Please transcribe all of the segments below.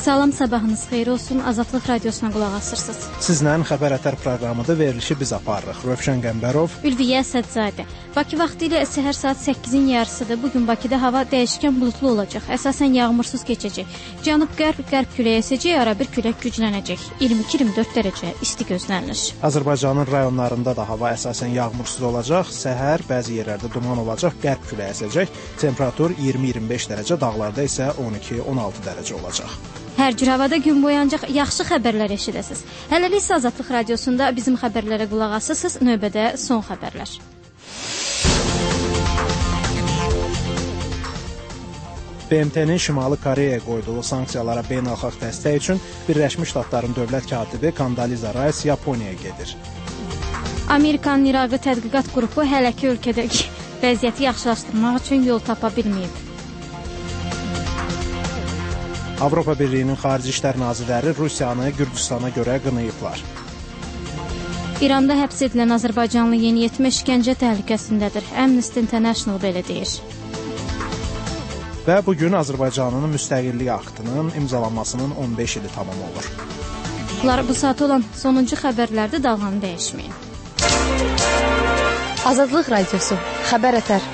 Salam, sabahınız xeyir olsun. Azadlıq radiosuna qulaq asırsınız. Sizlə Xəbər Ətər proqramıdır. Verilişi biz aparırıq. Rövşən Qəmbərov, Ülviyə Sədzadə. Bakı vaxtı ilə səhər saat 8-in yarısıdır. Bugün Bakıda hava dəyişkən buludlu olacaq. Əsasən yağmursuz keçəcək. Cənub-qərb küləyi əsəcək, arabir külək güclənəcək. 22-24 dərəcə isti gözlənilir. Azərbaycanın rayonlarında da hava əsasən yağmursuz olacaq. Səhər bəzi yerlərdə duman olacaq, qərb küləyi əsəcək. Temperatur 20-25 dərəcə, dağlarda isə 12-16 dərəcə olacaq. Hər cür havada gün boyu ancaq yaxşı xəbərlər eşidəsiniz. Hələlik isə Azadlıq radiosunda bizim xəbərlərə qulaq asırsınız. Növbədə son xəbərlər. BMT-nin Şimali Koreyaya qoyduğu sanksiyalara beynəlxalq dəstək üçün Birləşmiş Ştatların dövlət katibi Kondoliza Rice Yaponiyaya gedir. Amerikanın İraqı tədqiqat qrupu hələ ki ölkədəki vəziyyəti yaxşılaşdırmaq üçün yol tapa bilməyib. Avropa Birliyinin Xarici İşlər Nazirləri Rusiyanı Gürcüstana görə qınayıblar. İranda həbs edilən Azərbaycanlı yeniyetmə işgəncə təhlükəsindədir. Amnesty International belə deyir. Və bugün Azərbaycanın müstəqillik aktının imzalanmasının 15 ili tamam olur. Bunlar bu saat olan sonuncu xəbərlərdə dalğanı dəyişməyin. Azadlıq radiosu, Xəbər Ətər.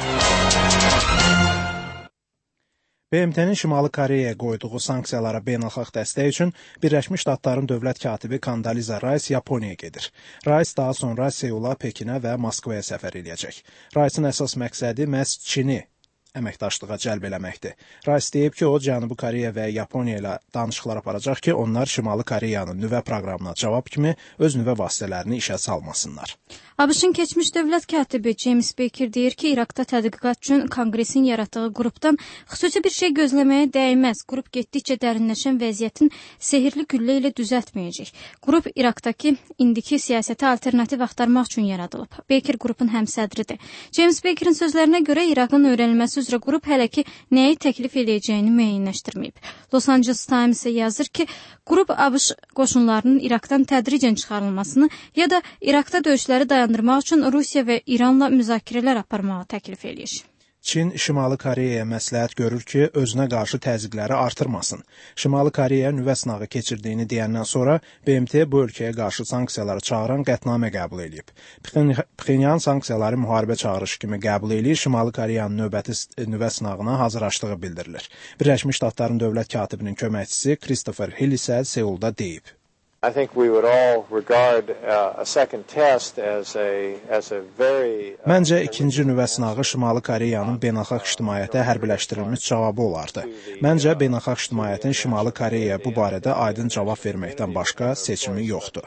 BMT-nin Şimali Koreyaya qoyduğu sanksiyalara beynəlxalq dəstək üçün Birləşmiş Ştatların dövlət katibi Kondoliza Rice Yaponiyaya gedir. Rice daha sonra Seula, Pekinə və Moskvaya səfər edəcək. Rice'ın əsas məqsədi məhz Çini əməkdaşlığa cəlb eləməkdir. Rice deyib ki, o Cənubi Koreya və Yaponiya ilə danışıqlar aparacaq ki, onlar Şimali Koreyanın nüvə proqramına cavab kimi öz nüvə vasitələrini işə salmasınlar. ABŞ-ın keçmiş dövlət katibi James Baker deyir ki, İraqda tədqiqat üçün Konqresin yaratdığı qrupdan xüsusi bir şey gözləməyə dəyməz. Qrup getdikcə dərinləşən vəziyyətin sehirli güllə ilə düzəltməyəcək. Qrup İraqdakı indiki siyasətə alternativ axtarmaq üçün yaradılıb. Baker qrupun həmsədridir. James Bakerin sözlərinə görə İraqın öyrənilməsi üzrə qrup hələ ki nəyi təklif edəcəyini müəyyənləşdirməyib. Los Angeles Times yazır ki, qrup ABŞ qoşunlarının İraqdan tədricən çıxarılmasını ya da İraqda döyüşləri dayandırmaq üçün Rusiya və İranla müzakirələr aparmağı təklif edir. Çin Şimali Koreyaya məsləhət görür ki, özünə qarşı təzyiqləri artırmasın. Şimali Koreya nüvə sınağı keçirdiyini deyəndən sonra BMT bu ölkəyə qarşı sanksiyaları çağıran qətnamə qəbul edib. Pxenyan sanksiyaları müharibə çağırışı kimi qəbul edir, Şimali Koreyanın növbəti nüvə sınağına hazırlaşdığı bildirilir. Birləşmiş Ştatların dövlət katibinin köməkçisi Christopher Hill isə Seulda deyib. I think we would all regard a second test as a very Məncə ikinci nüvə sınağı Şimali Koreyanın beynəlxalq ictimaiyyətə hərbiləşdirilmiş cavabı olardı. Məncə beynəlxalq ictimaiyyətin Şimali Koreyaya bu barədə aydın cavab verməkdən başqa seçimi yoxdur.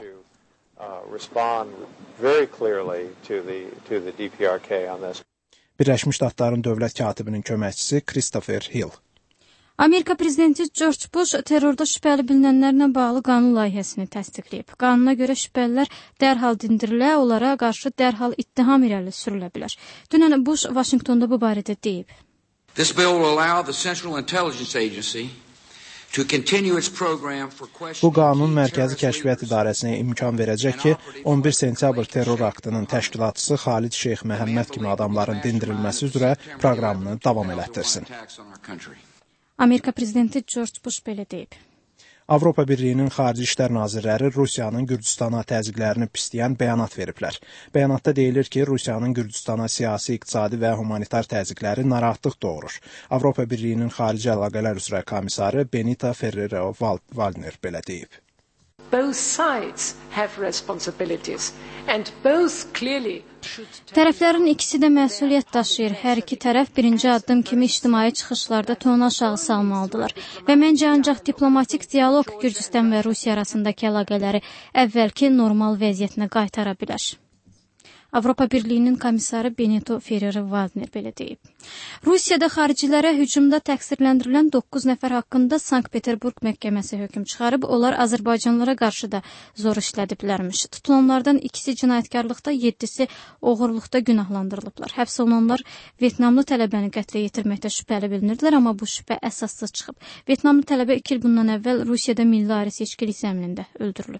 Birləşmiş Ştatların dövlət katibinin köməkçisi Christopher Hill. Amerika prezidenti George Bush terrorda şübhəli bilinənlərlə bağlı qanun layihəsini təsdiqləyib. Qanuna görə şübhəlilər dərhal dindirilə, onlara qarşı dərhal ittiham irəli sürülə bilər. Dünən Bush Vaşinqtonda bu barədə deyib. This bill will allow the Central Intelligence Agency to continue its program for Bu qanun Mərkəzi Kəşfiyyat İdarəsinə imkan verəcək ki, 11 sentyabr terror aktının təşkilatçısı Xalid Şeyx Məhəmməd kimi adamların dindirilməsi üzrə proqramını davam elətdirsin. Amerika prezidenti George Bush belə deyib. Avropa Birliyinin Xarici İşlər Nazirləri Rusiyanın Gürcüstana təzyiqlərini pisləyən bəyanat veriblər. Bəyanatda deyilir ki, Rusiyanın Gürcüstana siyasi, iqtisadi və humanitar təzyiqləri narahatlıq doğurur. Avropa Birliyinin Xarici Əlaqələr üzrə komissarı Benita Ferrero-Waldner belə deyib. Both sides have responsibilities and both clearly Tərəflərin ikisi də məsuliyyət daşıyır. Hər iki tərəf birinci addım kimi ictimai çıxışlarda tonu aşağı salmalıdırlar. Və məncə ancaq diplomatik dialoq Gürcüstan və Rusiya arasındakı əlaqələri əvvəlki normal vəziyyətinə qaytara bilər. Avropa Birliyinin komissarı Benito Ferrero-Waldner belə deyib. Rusiyada xaricilərə hücumda təqsirləndirilən 9 nəfər haqqında Sankt-Peterburq məhkəməsi hökm çıxarıb, onlar Azərbaycanlılara qarşı da zor işlədiblərmiş. Tutulanlardan ikisi cinayətkarlıqda, 7-si oğurluqda günahlandırılıblar. Həbs olunanlar Vyetnamlı tələbəni qətlə yetirməkdə şübhəli bilinirdilər, amma bu şübhə əsassız çıxıb. Vyetnamlı tələbə 2 il bundan əvvəl Rusiyada milli ayrı seçkilik zəminində öldürülüb.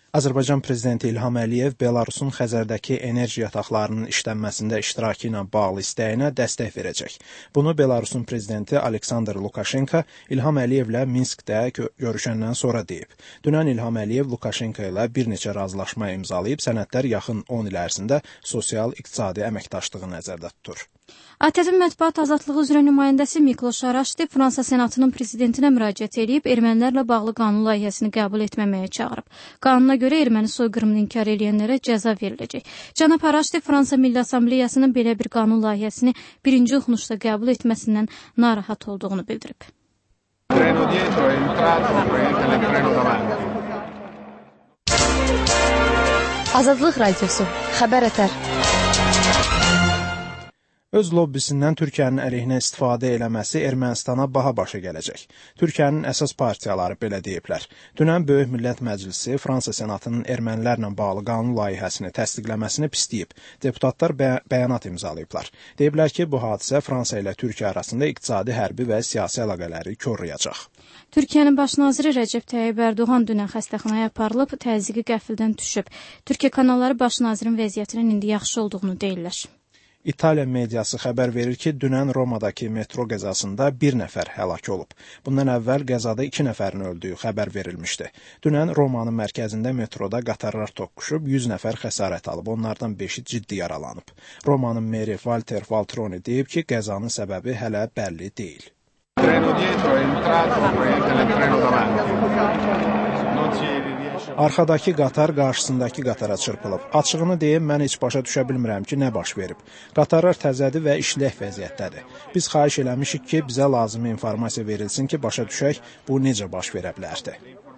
Azərbaycan prezidenti İlham Əliyev Belarusun Xəzərdəki enerji yataqlarının işlənməsində iştirakı ilə bağlı istəyinə dəstək verəcək. Bunu Belarusun prezidenti Aleksandr Lukaşenko İlham Əliyevlə Minskdə görüşəndən sonra deyib. Dünən İlham Əliyev Lukaşenko ilə bir neçə razılaşma imzalayıb, sənədlər yaxın 10 il ərzində sosial-iqtisadi əməkdaşlığı nəzərdə tutur. ATƏT Mətbuat Azadlığı üzrə nümayəndəsi Mikloş Araşdi Fransa Senatının prezidentinə müraciət edib ermənilərlə bağlı qanun layihəsini qəbul etməməyə çağırıb. Qanuna görə erməni soyqırımını inkar edənlərə cəza veriləcək. Cənab Araşdi Fransa Milli Assambleyasının belə bir qanun layihəsini birinci oxunuşda qəbul etməsindən narahat olduğunu bildirib. Azadlıq Radiosu, Xəbər Ətər. Öz lobbisindən Türkiyənin əleyhinə istifadə eləməsi Ermənistana baha başa gələcək. Türkiyənin əsas partiyaları belə deyiblər. Dünən Böyük Millət Məclisi Fransa Senatının ermənilərlə bağlı qanun layihəsini təsdiqləməsini pisləyib. Deputatlar bəyanat imzalayıblar. Deyiblər ki, bu hadisə Fransa ilə Türkiyə arasında iqtisadi, hərbi və siyasi əlaqələri korlayacaq. Türkiyənin baş naziri Rəcəb Tayyib Ərdoğan dünən xəstəxanaya aparılıb, təzyiqi qəfildən düşüb. Türkiyə kanalları baş nazirin vəziyyətinin indi yaxşı olduğunu deyirlər. İtaliya mediası xəbər verir ki, dünən Romadakı metro qəzasında bir nəfər həlak olub. Bundan əvvəl qəzada 2 nəfərin öldüyü xəbər verilmişdi. Dünən Romanın mərkəzində metroda qatarlar toqquşub, 100 nəfər xəsarət alıb, onlardan 5-i ciddi yaralanıb. Romanın meri Walter Valtroni deyib ki, qəzanın səbəbi hələ bəlli deyil. Arxadakı qatar qarşısındakı qatara çırpılıb. Açığını deyim, mən heç başa düşə bilmirəm ki, nə baş verib. Qatarlar təzədir və işlək vəziyyətdədir. Biz xahiş eləmişik ki, bizə lazımi informasiya verilsin ki, başa düşək, bu necə baş verə bilərdi.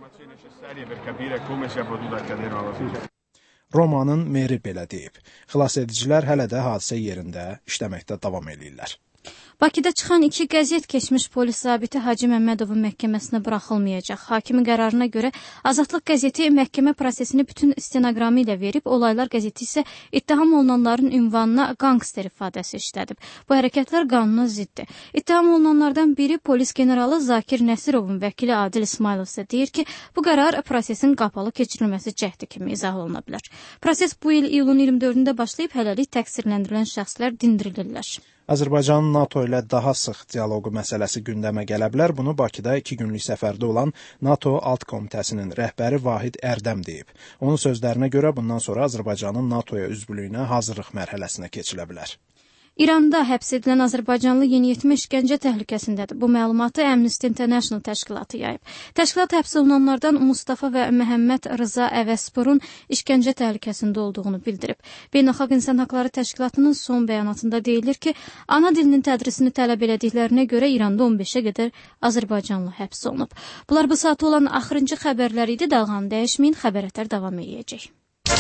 Romanın meri belə deyib. Xilasedicilər hələ də hadisə yerində işləməkdə davam edirlər. Bakıda çıxan 2 qəzet keçmiş polis zabiti Hacı Məmmədovun məhkəməsinə buraxılmayacaq. Hakimin qərarına görə Azadlıq qəzeti məhkəmə prosesini bütün stenoqramı ilə verib, Olaylar qəzeti isə ittiham olunanların ünvanına qangster ifadəsi işlədib. Bu hərəkətlər qanuna ziddir. İttiham olunanlardan biri polis generalı Zakir Nəsirovun vəkili Adil İsmailov isə deyir ki, bu qərar prosesin qapalı keçirilməsi cəhdi kimi izah oluna bilər. Proses bu il iyulun 24-də başlayıb, hələlik təqsirləndirilən şəxslər dindirilirlər. Azərbaycanın NATO ilə daha sıx dialoqu məsələsi gündəmə gələ bilər. Bunu Bakıda 2 günlük səfərdə olan NATO Alt Komitəsinin rəhbəri Vahid Ərdəm deyib. Onun sözlərinə görə bundan sonra Azərbaycanın NATOya üzvlüyünə hazırlıq mərhələsinə keçilə bilər. İranda həbs edilən azərbaycanlı yeniyetmə işgəncə təhlükəsindədir. Bu məlumatı Amnesty International təşkilatı yayıb. Təşkilat həbs olunanlardan Mustafa və Məhəmməd Rıza Əvəzsporun işgəncə təhlükəsində olduğunu bildirib. Beynəlxalq İnsan Haqları Təşkilatının son bəyanatında deyilir ki, ana dilinin tədrisini tələb elədiklərinə görə İranda 15-ə qədər azərbaycanlı həbs olunub. Bunlar bu saat olan axırıncı xəbərlər idi. Dalğanı dəyişməyin, Xəbər Ətər davam edəcək.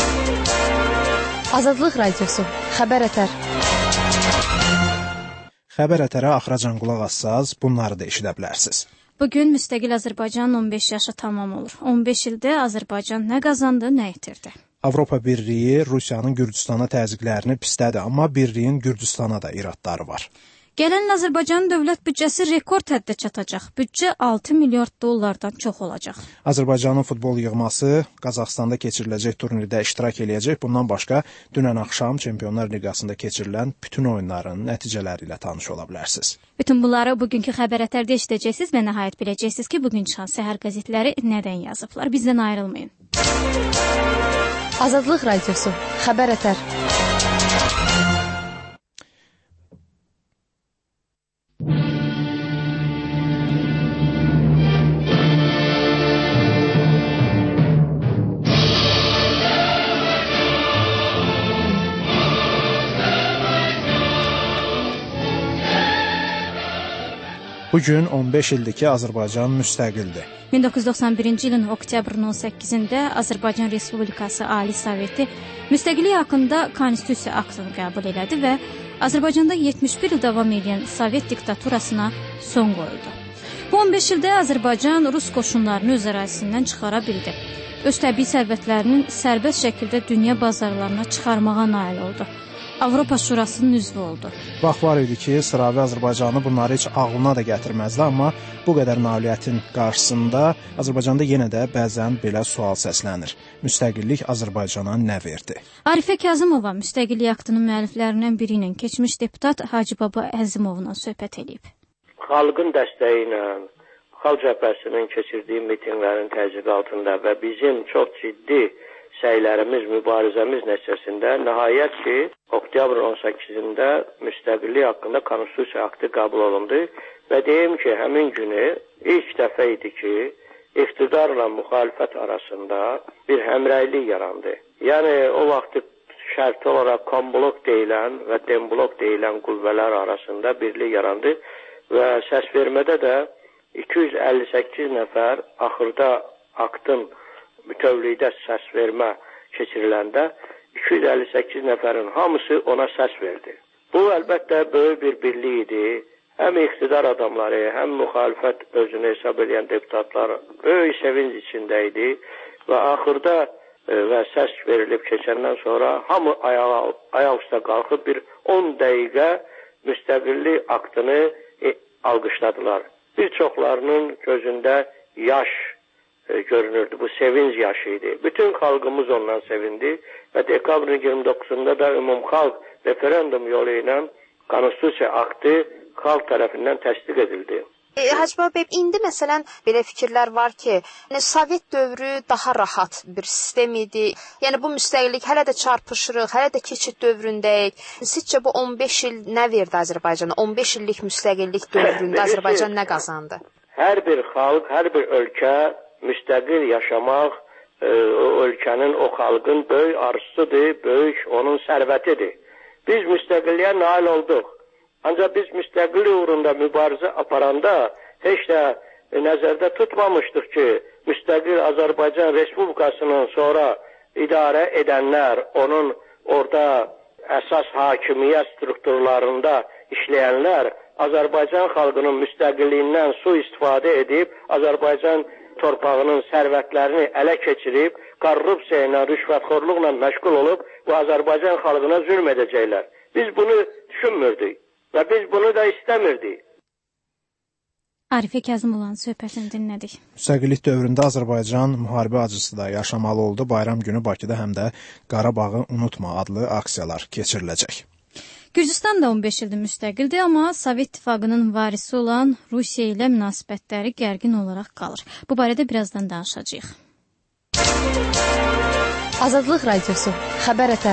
Azadlıq Radiosu, Xəbər Ətər. Xəbər Ətərə axıracan qulaq assaz, bunları da eşidə bilərsiniz. Bugün müstəqil Azərbaycanın 15 yaşı tamam olur. 15 ildə Azərbaycan nə qazandı, nə itirdi? Avropa Birliyi Rusiyanın Gürcüstana təzyiqlərini pislədi, amma Birliyin Gürcüstana da iradları var. Gələn il Azərbaycanın dövlət büdcəsi rekord həddə çatacaq. Büdcə 6 milyard dollardan çox olacaq. Azərbaycanın futbol yığması Qazaxstanda keçiriləcək turnirdə iştirak eləyəcək. Bundan başqa, dünən axşam Çempionlar Liqasında keçirilən bütün oyunların nəticələri ilə tanış ola bilərsiniz. Bütün bunları bugünkü Xəbər Ətərdə eşidəcəksiniz və nəhayət biləcəksiniz ki, bugün çıxan səhər qəzetləri nədən yazıblar. Bizdən ayrılmayın. Azadlıq Radiosu, Xəbər Ətər. Bugün 15 ildir ki, Azərbaycan müstəqildir. 1991-ci ilin oktyabrın 18-də Azərbaycan Respublikası Ali Soveti müstəqillik haqqında konstitusiya aktını qəbul elədi və Azərbaycanda 71 il davam edən Sovet diktaturasına son qoyuldu. Bu 15 ildə Azərbaycan Rus qoşunlarını öz ərazisindən çıxara bildi. Öz təbii sərvətlərinin sərbəst şəkildə dünya bazarlarına çıxarmağa nail oldu. Avropa Şurasının üzvü oldu. Vaxt var idi ki, sıravi Azərbaycanı bunları heç ağlına da gətirməzdi, amma bu qədər nailiyyətin qarşısında Azərbaycanda yenə də bəzən belə sual səslənir. Müstəqillik Azərbaycana nə verdi? Arifə Kazımova Müstəqillik aktının müəlliflərindən biri ilə keçmiş deputat Hacı Baba Əzimovla söhbət edib. Xalqın dəstəyi ilə Xalq Cəbhəsinin keçirdiyi mitinqlərin təzyiqatında və bizim çox ciddi səylərimiz, mübarizəmiz nəticəsində nəhayət ki, oktyabr 18-də müstəqillik haqqında konstitusiya aktı qəbul olundu və deyim ki, həmin günü ilk dəfə idi ki, iqtidarla müxalifət arasında bir həmrəylik yarandı. Yəni, o vaxtı şərti olaraq komblok deyilən və demblok deyilən qüvvələr arasında birlik yarandı və səsvermədə də 258 nəfər axırda aktın bütövlükdə səsvermə keçiriləndə 258 nəfərin hamısı ona səs verdi. Bu, əlbəttə, böyük bir birlik idi. Həm iqtidar adamları, həm müxalifət özünü hesab edən deputatlar böyük sevinç içində idi və axırda və səs verilib keçəndən sonra hamı ayaq üstə qalxıb bir 10 dəqiqə müstəqillik aktını alqışladılar. Bir çoxlarının gözündə yaş görünürdü. Bu sevinç yaşı idi. Bütün xalqımız ondan sevindi və dekabrın 29-da da ümumxalq referendum yolu ilə konstitusiya aktı xalq tərəfindən təsdiq edildi. Hacı Baba, indi məsələn belə fikirlər var ki, Sovet dövrü daha rahat bir sistem idi. Yəni bu müstəqillik hələ də çarpışırıq, hələ də keçid dövründəyik. Sizcə bu 15 il nə verdi Azərbaycana? 15 illik müstəqillik dövründə Azərbaycan nə qazandı? Hər bir xalq, hər bir ölkə müstəqil yaşamaq o ölkənin, o xalqın böyük arzusudur, böyük onun sərvətidir. Biz müstəqilliyə nail olduq. Ancaq biz müstəqillik uğrunda mübarizə aparanda heç də nəzərdə tutmamışdıq ki, müstəqil Azərbaycan Respublikasının sonra idarə edənlər, onun orada əsas hakimiyyət strukturlarında işləyənlər Azərbaycan xalqının müstəqilliyindən sui-istifadə edib Azərbaycan torpağının sərvətlərini ələ keçirib, korrupsiya ilə, rüşvətxorluqla məşğul olub və Azərbaycan xalqına zülm edəcəklər. Biz bunu düşünmürdük və biz bunu da istəmirdik. Arifə Kazımova'nın söhbətini dinlədik. Müstəqillik dövründə Azərbaycan müharibə acısı da yaşamalı oldu. Bayram günü Bakıda həm də Qarabağı Unutma adlı aksiyalar keçiriləcək. Gürcüstan da 15 ildir müstəqildir, amma Sovet İttifaqının varisi olan Rusiya ilə münasibətləri gərgin olaraq qalır. Bu barədə birazdan danışacağıq. Azadlıq Radiosu, Xəbər Ətər.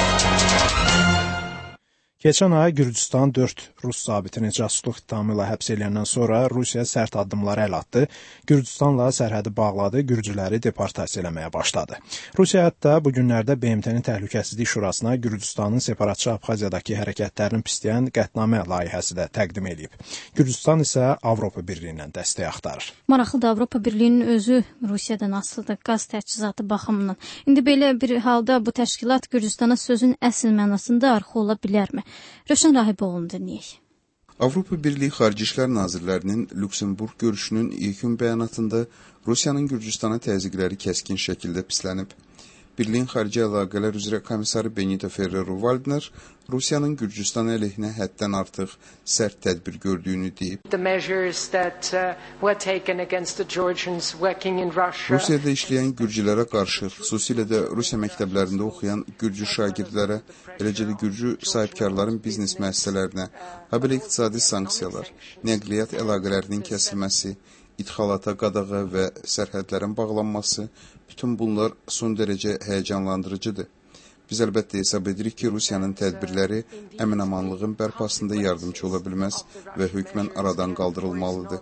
Keçən ay Gürcüstan 4 Rus zabitini casusluq ittihamı ilə həbs edəndən sonra Rusiya sərt addımlar əl atdı. Gürcüstanla sərhədi bağladı, gürcüləri deportasiya eləməyə başladı. Rusiya hətta bu günlərdə BMT-nin Təhlükəsizlik Şurasına Gürcüstanın separatçı Abxaziyadakı hərəkətlərini pisləyən qətnamə layihəsi də təqdim edib. Gürcüstan isə Avropa Birliyindən dəstək axtarır. Maraqlıdır, Avropa Birliyinin özü Rusiyadan asılıdır, qaz təchizatı baxımından. İndi belə bir halda bu təşkilat Gürcüstana sözün əsl mənasında arxa ola bilərmi? Rövşən Rahiboğlu'nu dinləyək. Avropa Birliyi Xarici İşlər Nazirlərinin Lüksemburg görüşünün yekun bəyanatında Rusiyanın Gürcüstana təzyiqləri kəskin şəkildə pislənib. Birliyin Xarici Əlaqələr üzrə komissarı Benito Ferrero-Waldner Rusiyanın Gürcüstan əleyhinə həddən artıq sərt tədbir gördüyünü deyib. Rusiyada işləyən gürcülərə qarşı, xüsusilə də Rusiya məktəblərində oxuyan gürcü şagirdlərə, eləcə də gürcü sahibkarların biznes müəssisələrinə, habelə iqtisadi sanksiyalar, nəqliyyat əlaqələrinin kəsilməsi, idxalata qadağa və sərhədlərin bağlanması, bütün bunlar son dərəcə həyəcanlandırıcıdır. Biz əlbəttə hesab edirik ki, Rusiyanın tədbirləri əmin-amanlığın bərpasında yardımcı ola bilməz və hökmən aradan qaldırılmalıdır.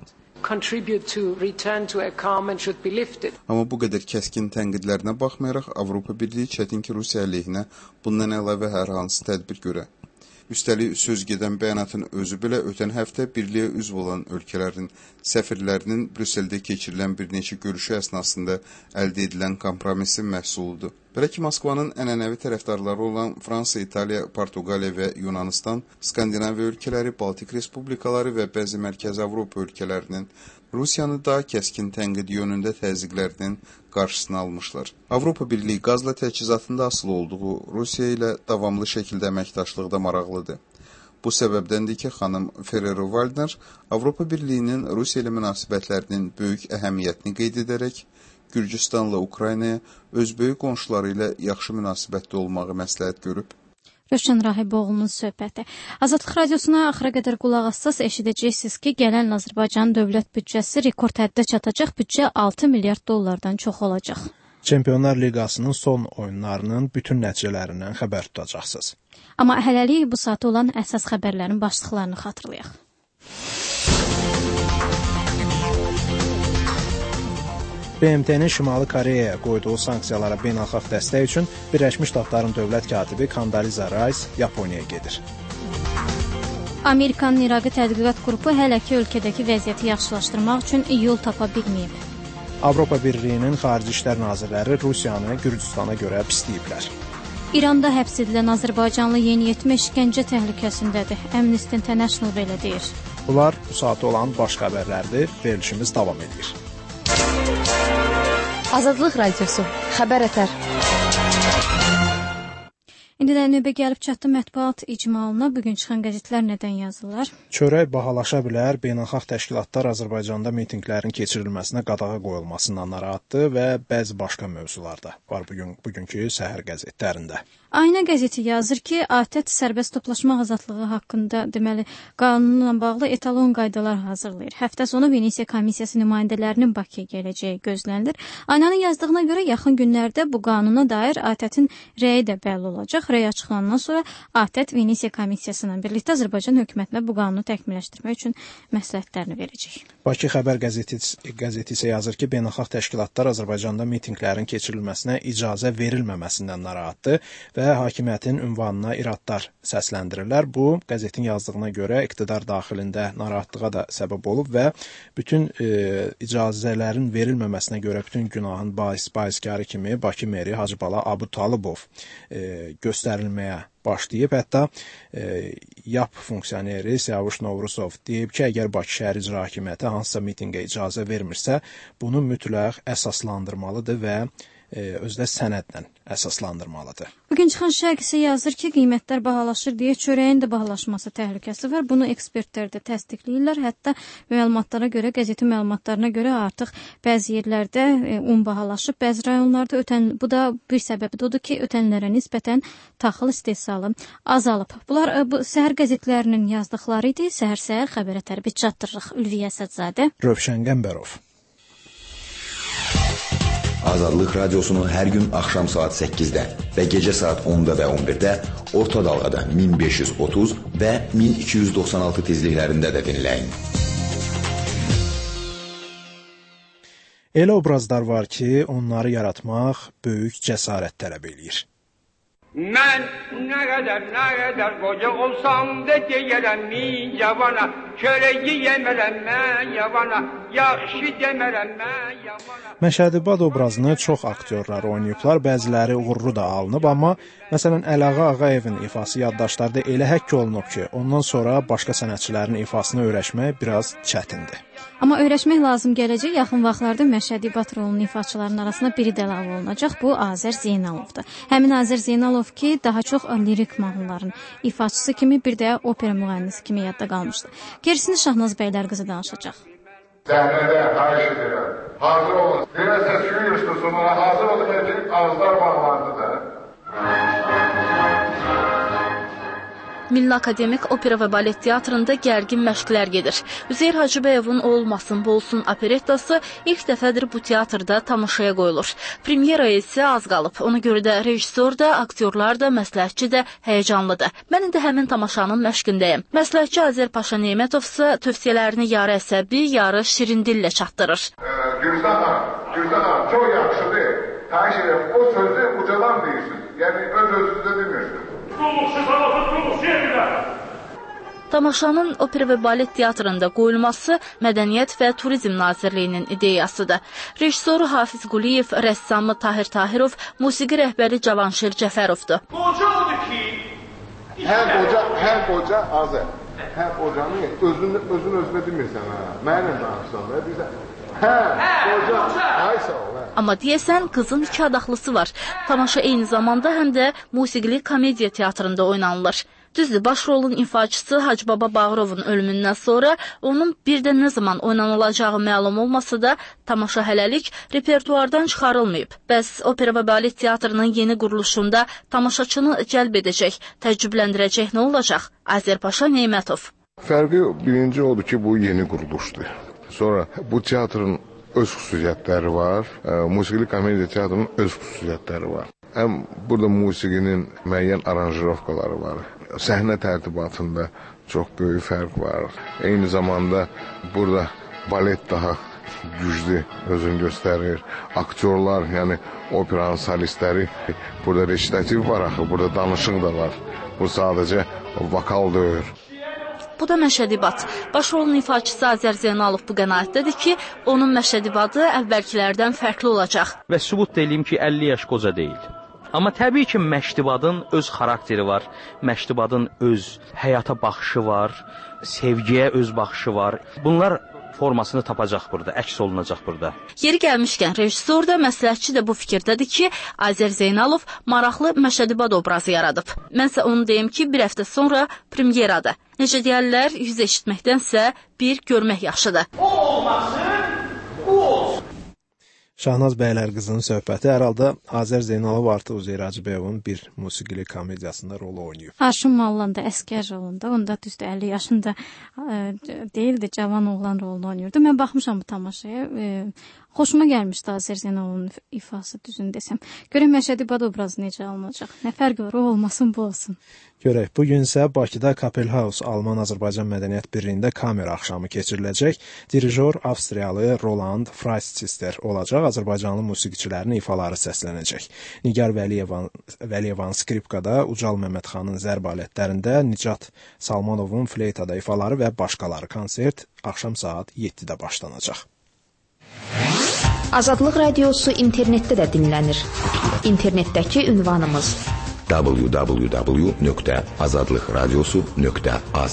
Amma bu qədər kəskin tənqidlərinə baxmayaraq, Avropa Birliyi çətin ki, Rusiya əleyhinə bundan əlavə hər hansı tədbir görə. Üstəlik, söz gedən bəyanatın özü belə ötən həftə birliyə üzv olan ölkələrin səfirlərinin Brüsseldə keçirilən bir neçə görüşü əsnasında əldə edilən kompromisin məhsuludur. Belə ki, Moskvanın ənənəvi tərəfdarları olan Fransa, İtaliya, Portuqaliya və Yunanistan, Skandinaviya ölkələri, Baltik Respublikaları və bəzi Mərkəzi Avropa ölkələrinin Rusiyanı daha kəskin tənqid yönündə təzyiqlərinin qarşısını almışlar. Avropa Birliyi qazla təchizatında asılı olduğu Rusiya ilə davamlı şəkildə əməkdaşlıqda maraqlıdır. Bu səbəbdəndir ki, xanım Ferrero-Waldner Avropa Birliyinin Rusiya ilə münasibətlərinin böyük əhəmiyyətini qeyd edərək, Gürcüstanla Ukraynaya öz böyük qonşuları ilə yaxşı münasibətdə olmağı məsləhət görüb. Rövşən Rahiboğlu'nun söhbəti. Azadlıq radiosuna axıra qədər qulaq assaz eşidəcəksiniz ki, gələn Azərbaycan dövlət büdcəsi rekord həddə çatacaq, büdcə 6 milyard dollardan çox olacaq. Çempionlar Liqasının son oyunlarının bütün nəticələrindən xəbər tutacaqsınız. Amma hələlik bu saata olan əsas xəbərlərin başlıqlarını xatırlayaq. BMT-nin Şimali Koreyaya qoyduğu sanksiyalara beynəlxalq dəstək üçün Birləşmiş Ştatların dövlət katibi Condoleezza Rice Yaponiyaya gedir. Amerikanın İraqi tədqiqat qrupu hələ ki ölkədəki vəziyyəti yaxşılaşdırmaq üçün yol tapa bilməyib. Avropa Birliyinin xarici işlər nazirləri Rusiyanı Gürcüstana görə pisləyiblər. İranda həbs edilən Azərbaycanlı yeniyetmə işgəncə təhlükəsindədir. Amnesty International belə deyir. Bunlar bu saata olan baş xəbərlərdir. Verilişimiz davam edir. Azadlıq Radiosu, Xəbər Ətər. İndi də növbə gəlib çatdı mətbuat icmalına. Bugün çıxan qəzetlər nədən yazırlar? Çörək bahalaşa bilər, beynəlxalq təşkilatlar Azərbaycanda mitinqlərin keçirilməsinə qadağa qoyulmasından narahatdır və bəzi başqa mövzularda var bugünkü səhər qəzetlərində. Ayna qəzeti yazır ki, ATƏT sərbəst toplaşma azadlığı haqqında deməli qanunla bağlı etalon qaydalar hazırlayır. Həftə sonu Venesiya komissiyası nümayəndələrinin Bakıya gələcəyi gözlənilir. Aynanın yazdığına görə yaxın günlərdə bu qanuna dair ATƏT-in rəyi də bəlli olacaq. Rəy açıqlanandan sonra ATƏT Venesiya komissiyasıyla birlikdə Azərbaycan hökumətinə bu qanunu təkmilləşdirmək üçün məsləhətlərini verəcək. Bakı xəbər qəzeti isə yazır ki, beynəlxalq təşkilatlar Azərbaycanda mitinqlərin keçirilməsinə icazə verilməməsindən narahatdır və hakimiyyətin ünvanına iradlar səsləndirirlər. Bu, qəzetin yazdığına görə iqtidar daxilində narahatlığa da səbəb olub və bütün icazələrin verilməməsinə görə bütün günahın baiskarı kimi Bakı meri Hacıbala Abutalıbov göstərilməyə başlayıb. Hətta YAP funksioneri Siyavuş Novruzov deyib ki, əgər Bakı şəhər icra hakimiyyəti hansısa mitinqə icazə vermirsə, bunu mütləq əsaslandırmalıdır və özdə sənədlə əsaslandırmalıdır. Bugün çıxan şərq isə yazır ki, qiymətlər bahalaşır deyə çörəyin də bahalaşması təhlükəsi var. Bunu ekspertlər də təsdiqləyirlər. Hətta məlumatlara görə, qəzetin məlumatlarına görə artıq bəzi yerlərdə un bahalaşıb, bəzi rayonlarda bu da bir səbəbi odur ki, ötənlərə nisbətən taxıl istehsalı azalıb. Bunlar bu səhər qəzetlərinin yazdıqları idi. Səhər-səhər xəbər ətər biz çatdırırıq. Ülviyə Əsədzadə, Rövşən Qəmbərov. Azadlıq Radiosunu hər gün axşam saat 8-də və gecə saat 10-da və 11-də orta dalğada 1530 və 1296 tezliklərində də dinləyin. Elə obrazlar var ki, onları yaratmaq böyük cəsarət tələb eləyir. Mən nə qədər qoca olsam da deyərəm min cavana, çörəyi yemərəm mən yavana, yaxşı demərəm mən yavana. Məşədibad obrazını çox aktyorlar oynayıblar, bəziləri uğurlu da alınıb, amma məsələn Əlağa Ağayevin ifası yaddaşlarda elə həkk olunub ki, ondan sonra başqa sənətçilərin ifasını öyrəşmək biraz çətindir. Amma öyrəşmək lazım gələcək. Yaxın vaxtlarda Məşədibad rolunun ifaçılarının arasında biri də əlavə olunacaq. Bu Azər Zeynalovdur. Həmin Azər Zeynalov ki, daha çox lirik mahnıların ifaçısı kimi, bir də opera müğənnisi kimi yadda qalmışdı. Gerisini Şahnaz bəylər qızı danışacaq. Səhnədə xahiş edirəm. Hazır olun. Biraz da suyun üstüsünə hazır olun. Ağızlar bağlandı da. Milli Akademik Opera və Balet Teatrında gərgin məşqlər gedir. Üzeyir Hacıbəyovun Olmasın Bolsun operettası ilk dəfədir bu teatrda tamaşaya qoyulur. Premyera isə az qalıb. Ona görə də rejissor da, aktyorlar da, məsləhətçi də həyəcanlıdır. Mən indi həmin tamaşanın məşqindəyim. Məsləhətçi Azər Paşa Neymətov isə tövsiyələrini yarı əsəbi, yarı şirin dillə çatdırır. Gülzan hanım, çox yaxşıdır. Xahiş edirəm, o sözü ucadan deyirsiniz. Yəni öz-özünüzə demirsiniz. Tamaşanın Opera və Balet Teatrında qoyulması Mədəniyyət və Turizm Nazirliyinin ideyasıdır. Rejissoru Hafiz Quliyev, rəssamı Tahir Tahirov, musiqi rəhbəri Cavanşir Cəfərovdur. Hər qoca Azər, hər qocanı özünü demirsən, mənə danışsan, deyirsən, qoca, ay sağ ol. Amma deyəsən, qızın 2 adaxlısı var. Tamaşa eyni zamanda həm də musiqili komediya teatrında oynanılır. Düzdür, başrolun ifaçısı Hacı Baba Bağırovun ölümündən sonra onun bir də nə zaman oynanılacağı məlum olmasa da tamaşa hələlik repertuardan çıxarılmayıb. Bəs Opera və Balet Teatrının yeni quruluşunda tamaşaçını cəlb edəcək, təəccübləndirəcək nə olacaq? Azərpaşa Neymətov. Fərqi birinci odur ki, bu yeni quruluşdur. Sonra bu teatrın öz xüsusiyyətləri var, musiqili komediya teatrının öz xüsusiyyətləri var. Həm burada musiqinin müəyyən aranjirovkaları var. Səhnə tərtibatında çox böyük fərq var. Eyni zamanda burada balet daha güclü özünü göstərir. Aktyorlar, yəni operanın solistləri, burada resitativ var axı, burada danışıq da var. Bu sadəcə vokal deyil. Bu da Məşədibat. Başrolun ifaçısı Azər Zeynalov bu qənaətdədir ki, onun Məşədibatı əvvəlkilərdən fərqli olacaq. Və sübut deyim ki, 50 yaş qoca deyil. Amma təbii ki, Məşdibadın öz xarakteri var, Məşdibadın öz həyata baxışı var, sevgiyə öz baxışı var. Bunlar formasını tapacaq burada, əks olunacaq burada. Yeri gəlmişkən, rejissor da, məsləhətçi də bu fikirdədir ki, Azər Zeynalov maraqlı Məşədibad obrazı yaradıb. Mənsə onu deyim ki, bir həftə sonra premyerada. Necə deyərlər, yüz eşitməkdənsə bir görmək yaxşıdır. O olmasın, bu olsun. Şahnaz bəylər qızının söhbəti hər halda Azər Zeynalov artıq Üzeyir Hacıbəyovun bir musiqili komediyasında rol oynayıb. Arşın Mallanda əskər rolunda, onda düzdür 50 yaşında deyildi, cavan oğlan rolunu oynayırdı. Mən baxmışam bu tamaşaya. Xoşuma gəlmişdi Azər Zeynalовun ifası, düzünü desəm. Görək Məşədibad obrazı necə alınacaq? Nə fərqi var, o olmasın, bu olsun. Görək, bugün isə Bakıda Kapelhaus Alman-Azərbaycan Mədəniyyət Birliyində kamera axşamı keçiriləcək. Dirijor Avstriyalı Roland Freistsister olacaq. Azərbaycanlı musiqiçilərin ifaları səslənəcək. Nigar Vəliyevan skripkada, Ucal Məmmədxanın zərb alətlərində, Nicat Salmanovun fleytada ifaları və başqaları. Konsert axşam saat 7-də başlanacaq. Azadlıq Radiosu internetdə də dinlənir. İnternetdəki ünvanımız www.azadlıqradiosu.az.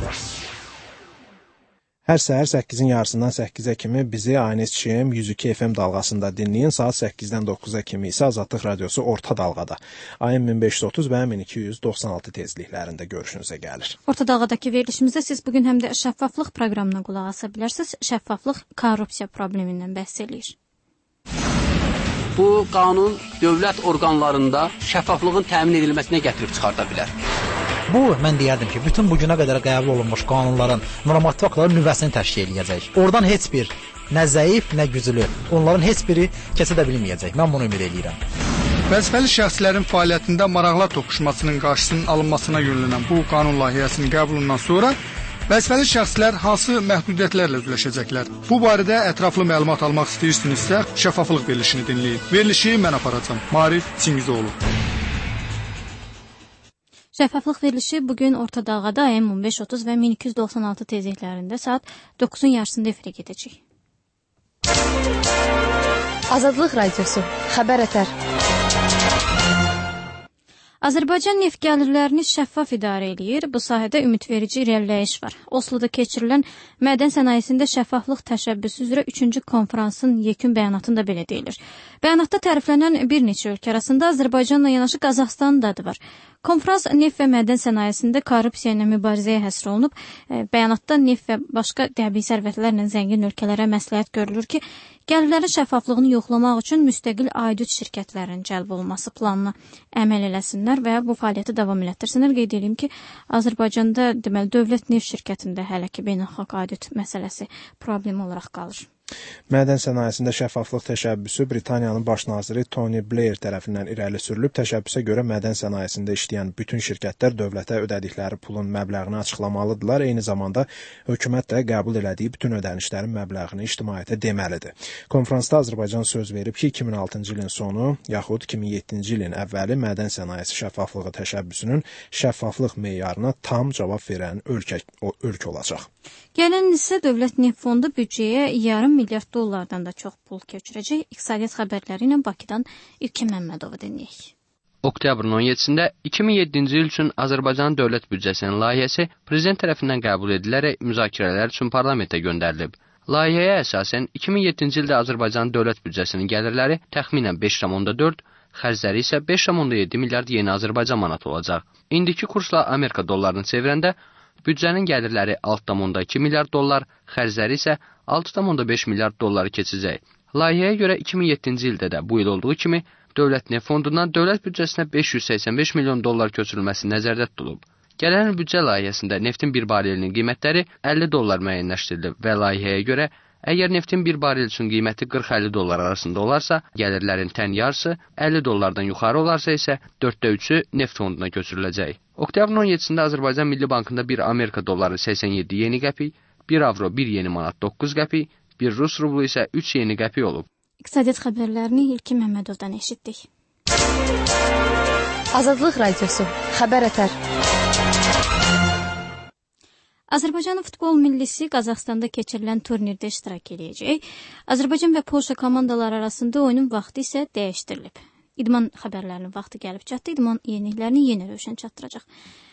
Hər səhər 8-in yarısından 8-ə kimi bizi ANSÇM 102 FM dalğasında dinləyin. Saat 8-dən 9-a kimi isə Azadlıq Radiosu orta dalğada. AM 1530 və 1296 tezliklərində görüşünüzə gəlir. Orta dalğadakı verilişimizdə siz bugün həm də şəffaflıq proqramına qulaq asa bilərsiniz. Şəffaflıq korrupsiya problemindən bəhs edir. Bu qanun dövlət orqanlarında şəffaflığın təmin edilməsinə gətirib çıxarda bilər. Bu, mən deyərdim ki, bütün bugünə qədər qəbul olunmuş qanunların, normativ aktların nüvəsini təşkil edəcək. Oradan heç bir, nə zəif, nə güclü, onların heç biri kəsə də bilməyəcək. Mən bunu ümid edirəm. Vəzifəli şəxslərin fəaliyyətində maraqlar toqquşmasının qarşısının alınmasına yönlənən bu qanun layihəsinin qəbulundan sonra vəzifəli şəxslər hansı məhdudiyyətlərlə üzləşəcəklər? Bu barədə ətraflı məlumat almaq istəyirsinizsə, şəffaflıq verilişini dinləyin. Verilişi mən aparacam. Marif Çingizoğlu. Şəffaflıq verilişi bugün orta dalğada AM 1530 və 1296 tezliklərində saat 9-un yarısında efirə gedəcək. Azadlıq Radiosu, xəbər ətər. Azərbaycan neft gəlirlərini şəffaf idarə eləyir. Bu sahədə ümidverici irəliləyiş var. Osloda keçirilən mədən sənayesində şəffaflıq təşəbbüsü üzrə 3-cü konfransın yekun bəyanatında belə deyilir. Bəyanatda təriflənən bir neçə ölkə arasında Azərbaycanla yanaşı Qazaxıstanın da adı var. Konfrans neft və mədən sənayesində korrupsiya ilə mübarizəyə həsr olunub. Bəyanatda neft və başqa təbii sərvətlərlə zəngin ölkələrə məsləhət görülür ki, gəlirlərin şəffaflığını yoxlamaq üçün müstəqil audit şirkətlərinin cəlb olunması planına əməl eləsinlər və bu fəaliyyəti davam elətdirsinlər. Qeyd edeyim ki, Azərbaycanda deməli dövlət neft şirkətində hələ ki beynəlxalq audit məsələsi problem olaraq qalır. Mədən sənayesində şəffaflıq təşəbbüsü Britaniyanın baş naziri Tony Blair tərəfindən irəli sürülüb. Təşəbbüsə görə mədən sənayesində işləyən bütün şirkətlər dövlətə ödədikləri pulun məbləğini açıqlamalıdırlar. Eyni zamanda hökumət də qəbul elədiyi bütün ödənişlərin məbləğini ictimaiyyətə deməlidir. Konfransda Azərbaycan söz verib ki, 2006-cı ilin sonu yaxud 2007-ci ilin əvvəli mədən sənayesi şəffaflığı təşəbbüsünün şəffaflıq meyarına tam cavab verən ölkə olacaq. Gələn ilsə Dövlət Neft Fondu büdcəyə yarım milyard dollardan da çox pul köçürəcək. İqtisadiyyat xəbərləri ilə Bakıdan İlkin Məmmədovu dinləyək. Oktyabrın 17-də 2007-ci il üçün Azərbaycan dövlət büdcəsinin layihəsi prezident tərəfindən qəbul edilərək müzakirələr üçün parlamentə göndərilib. Layihəyə əsasən 2007-ci ildə Azərbaycan dövlət büdcəsinin gəlirləri təxminən 5,4, xərcləri isə 5,7 milyard yeni Azərbaycan manatı olacaq. İndiki kursla Amerika dollarını çevirəndə büdcənin gəlirləri 6,2 milyard dollar, xərcləri isə 6,5 milyard dolları keçəcək. Layihəyə görə 2007-ci ildə də bu il olduğu kimi Dövlət Neft Fondundan dövlət büdcəsinə 585 milyon dollar köçürülməsi nəzərdə tutulub. Gələn il büdcə layihəsində neftin bir barelinin qiymətləri 50 dollar müəyyənləşdirilib və layihəyə görə əgər neftin bir barel üçün qiyməti 40-50 dollar arasında olarsa, gəlirlərin tən yarısı 50 dollardan yuxarı olarsa isə 4/3-ü neft fonduna köçürüləcək. Oktyabrın 17-də Azərbaycan Milli Bankında 1 Amerika dolları 87 yeni qəpik, 1 avro 1 yeni manat 9 qəpik, 1 Rus rublu isə 3 yeni qəpik olub. İqtisadiyyat xəbərlərini İlkin Məmmədovdan eşitdik. Azadlıq Radiosu, Xəbər Ətər. Azərbaycan futbol millisi Qazaxstanda keçirilən turnirdə iştirak edəcək. Azərbaycan və Polşa komandaları arasında oyunun vaxtı isə dəyişdirilib. İdman xəbərlərinin vaxtı gəlib çatdı. İdman yeniliklərini yenə Rövşən çatdıracaq.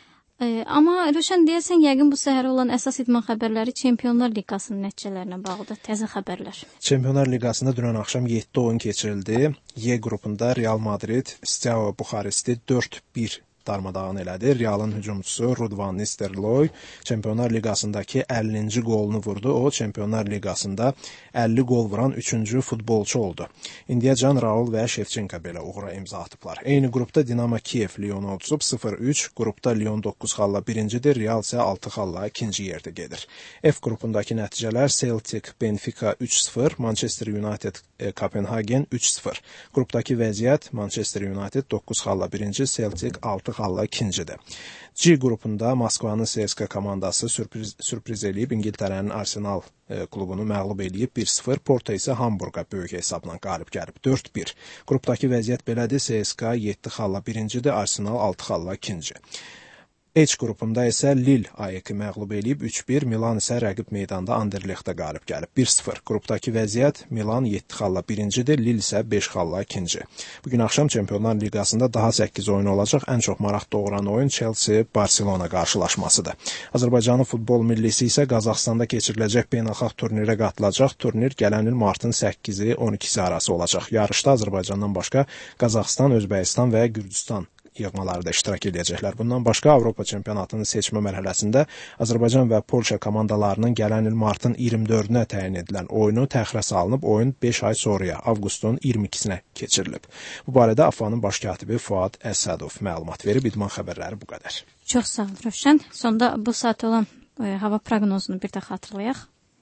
Amma Rövşən deyəsən, yəqin bu səhər olan əsas idman xəbərləri Çempionlar Liqasının nəticələrinə bağlıdır. Təzə xəbərlər. Çempionlar Liqasında dünən axşam 7 oyun keçirildi. Y qrupunda Real Madrid Steaua Buxaresti 4-1 darmadağın elədi. Realın hücumçusu Rudvan Nistelrooy Çempionlar Liqasındakı 50-ci qolunu vurdu. O, Çempionlar Liqasında 50 qol vuran 3-cü futbolçu oldu. İndiyəcan Raul və Şevçenko belə uğura imza atıblar. Eyni qrupda Dinamo Kiyev Lyonu uduzub 0-3. Qrupda Lyon 9 xalla birincidir, Real isə 6 xalla ikinci yerdə gedir. F qrupundakı nəticələr Celtic Benfica 3-0, Manchester United Kopenhagen 3-0. Qrupdakı vəziyyət Manchester United 9 xalla birinci, Celtic 6 xalla ikincidir. G qrupunda Moskvanın CSKA komandası sürpriz eləyib İngiltərənin Arsenal klubunu məğlub eləyib 1-0. Porto isə Hamburqa böyük hesabla qalib gəlib 4-1. Qrupdakı vəziyyət belədir. CSKA 7 xalla birincidir, Arsenal 6 xalla ikinci. H qrupunda isə Lille AEK-i məğlub eləyib 3-1, Milan isə rəqib meydanda Anderlechtə qalib gəlib 1-0. Qrupdakı vəziyyət Milan 7 xalla birincidir, Lille isə 5 xalla ikinci. Bugün axşam Çempionlar Liqasında daha 8 oyun olacaq. Ən çox maraq doğuran oyun Chelsea-Barcelona qarşılaşmasıdır. Azərbaycanın futbol millisi isə Qazaxstanda keçiriləcək beynəlxalq turnirə qatılacaq. Turnir gələn il martın 8-i 12-si arası olacaq. Yarışda Azərbaycandan başqa Qazaxstan, Özbəkistan və Gürcüstan yığmaları da iştirak edəcəklər. Bundan başqa Avropa çempionatının seçmə mərhələsində Azərbaycan və Polşa komandalarının gələn il martın 24-nə təyin edilən oyunu təxirə salınıb, oyun 5 ay sonraya, avqustun 22-sinə keçirilib. Bu barədə AFFA-nın baş katibi Fuad Əsədov məlumat verib. İdman xəbərləri bu qədər. Çox sağ ol Rövşən. Sonda bu saat olan hava proqnozunu bir də xatırlayaq.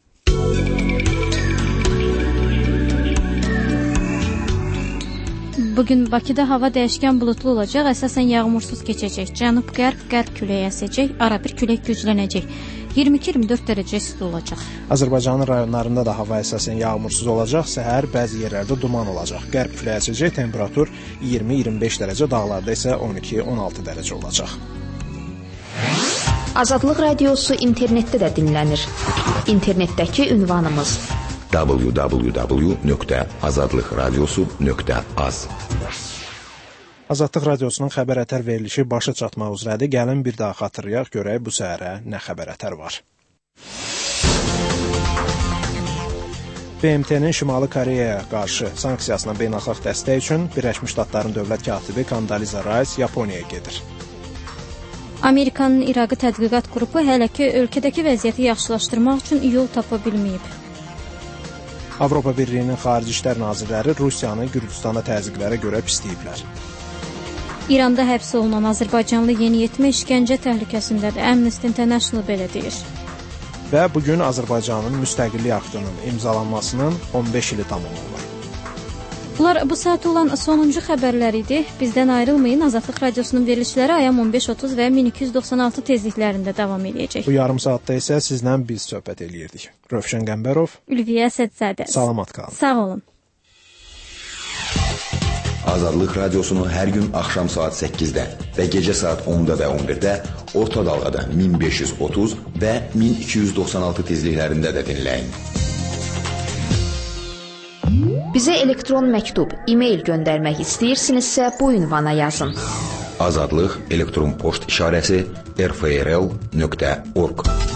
Bugün Bakıda hava dəyişkən bulutlu olacaq, əsasən yağmursuz keçəcək. Cənub-qərb küləyi əsəcək, arabir külək güclənəcək. 22-24 dərəcə isti olacaq. Azərbaycanın rayonlarında da hava əsasən yağmursuz olacaq, səhər bəzi yerlərdə duman olacaq. Qərb küləyi əsəcək, temperatur 20-25 dərəcə, dağlarda isə 12-16 dərəcə olacaq. Azadlıq Radiosu internetdə də dinlənir. İnternetdəki ünvanımız www.azadlıqradiosu.az. Azadlıq Radiosunun xəbər ətər verilişi başa çatmaq üzrədir. Gəlin bir daha xatırlayaq, görək bu səhərə nə xəbər ətər var. BMT-nin Şimali Koreyaya qarşı sanksiyasına beynəlxalq dəstək üçün Birləşmiş Ştatların dövlət katibi Condoleezza Rice Yaponiyaya gedir. Amerikanın İraqı tədqiqat qrupu hələ ki ölkədəki vəziyyəti yaxşılaşdırmaq üçün yol tapa bilməyib. Avropa Birliyinin xarici işlər nazirləri Rusiyanı Gürcüstanda təzyiqlərə görə pisləyiblər. İranda həbs olunan Azərbaycanlı yeniyetmə işgəncə təhlükəsindədir. Amnesty International belə deyir. və bu gün Azərbaycanın müstəqillik aktının imzalanmasının 15 ili tamam olur. Bunlar bu saat olan sonuncu xəbərlər idi. Bizdən ayrılmayın. Azadlıq Radiosunun verilişləri ayam 15:30 və 1296 tezliklərində davam edəcək. Bu yarım saatda isə sizlə biz söhbət eləyirdik. Rövşən Qəmbərov, Ülviyə Sədzadə. Salamat qalın. Sağ olun. Azadlıq Radiosunu hər gün axşam saat 8-də və gecə saat 10-da və 11-də orta dalğada 1530 və 1296 tezliklərində də dinləyin. Bizə elektron məktub, e-mail göndərmək istəyirsinizsə bu ünvana yazın. Azadlıq elektron poçt işarəsi rfrl.org